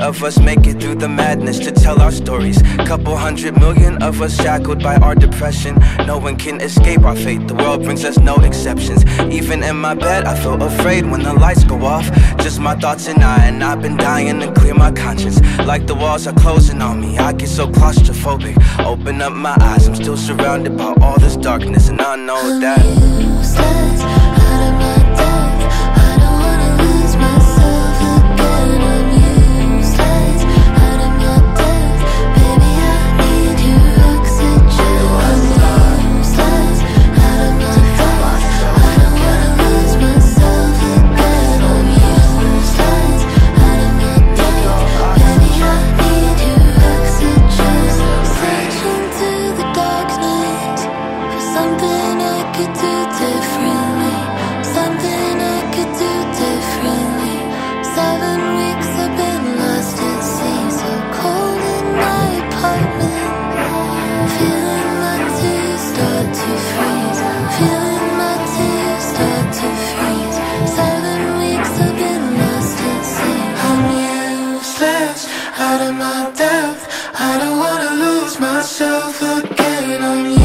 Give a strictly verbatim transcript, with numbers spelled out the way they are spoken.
of us make it through the madness to tell our stories. Couple hundred million of us shackled by our depression. No one can escape our fate, the world brings us no exceptions. Even in my bed I feel afraid when the lights go off. Just my thoughts and I, and I've been dying to clear my conscience. Like the walls are closing on me, I get so claustrophobic. Open up my eyes, I'm still surrounded by all this darkness, and I know that I'm useless, out of my depth. I don't wanna lose myself again. I'm useless, out of my depth. Baby, I need your oxygen. I'm useless, out of my depth. I don't wanna lose myself again. I'm useless, out of my depth. Baby, I need your oxygen. Searching through the darkness for something I could do differently, something I could do differently. Seven weeks I've been lost at sea, so cold in my apartment. Feeling my tears start to freeze, feeling my tears start to freeze. Seven weeks I've been lost at sea. I'm useless, out of my depth. I don't wanna lose myself again. I'm